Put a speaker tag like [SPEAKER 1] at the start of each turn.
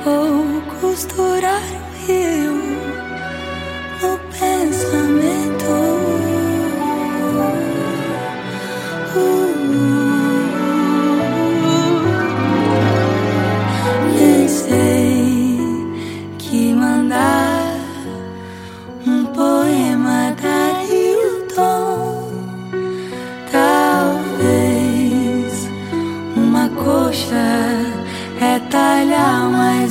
[SPEAKER 1] ou costurar o rio no pensamento. Pensei que mandar um poema daria o tom, talvez uma coxa retalhar mais